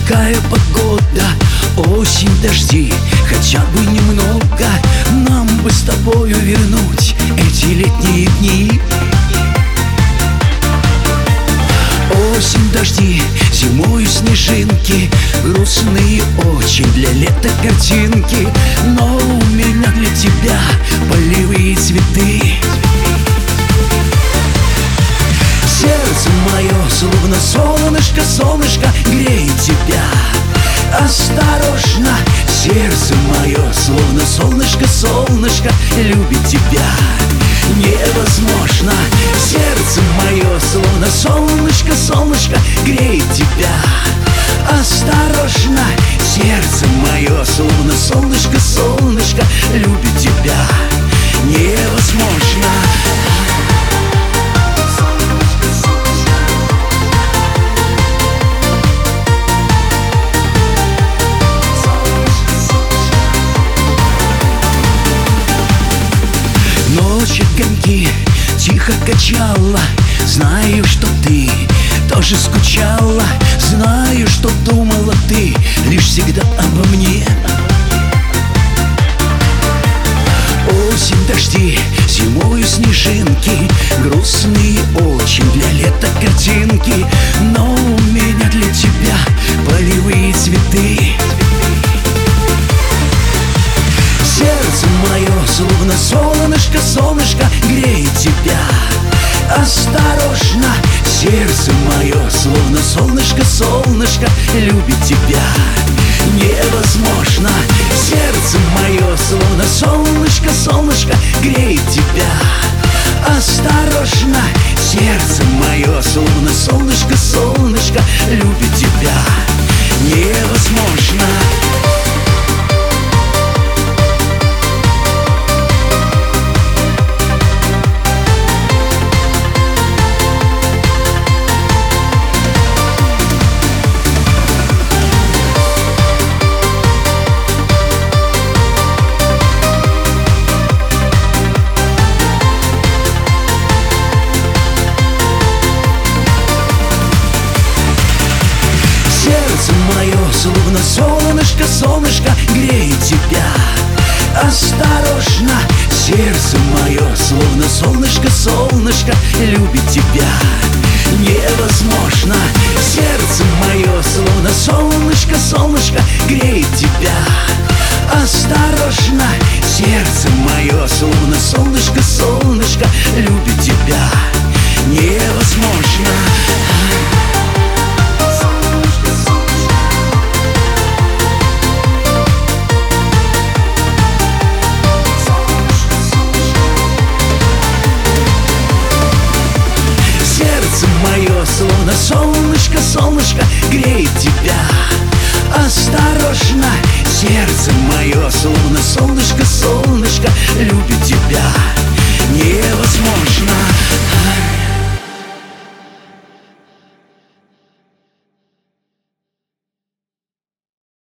такая погода, осень, дожди, хотя бы немного. Нам бы с тобою вернуть эти летние дни. Осень, дожди, зимою снежинки, грустные очень для лета картинки. Но у меня для тебя полевые цветы. Сердце мое, словно солнышко, солнышко, греет тебя. Осторожно, сердце мое, словно солнышко, солнышко, любит тебя. Невозможно, сердце мое, словно солнышко, солнышко, греет тебя. Осторожно, сердце мое, словно солнышко, солнышко, любит тебя. Невозможно. Ночь огоньки тихо качала. Знаю, что ты тоже скучала. Знаю, что думала ты лишь всегда обо мне. Осень, дожди, зимою снежинки, грустные очень для лета картинки. Но у меня для тебя полевые цветы. Сердце мое, словно солнышко, солнышко, греет тебя. Осторожно, сердце мое, словно солнышко, солнышко, любит тебя. Невозможно, сердце мое, словно солнышко, солнышко, греет тебя. Осторожно, сердце мое, словно солнышко, солнышко, любит тебя. Невозможно. Сердце мое, словно солнышко, солнышко, греет тебя. Осторожно, сердце мое, словно солнышко, солнышко, любит тебя. Невозможно, сердце мое, словно солнышко, солнышко, греет тебя. Осторожно, сердце мое, словно солнышко, солнышко, любит тебя. Невозможно. Сердце мое, словно солнышко, солнышко, греет тебя. Осторожно, сердце мое, словно солнышко, солнышко, любит тебя. Невозможно.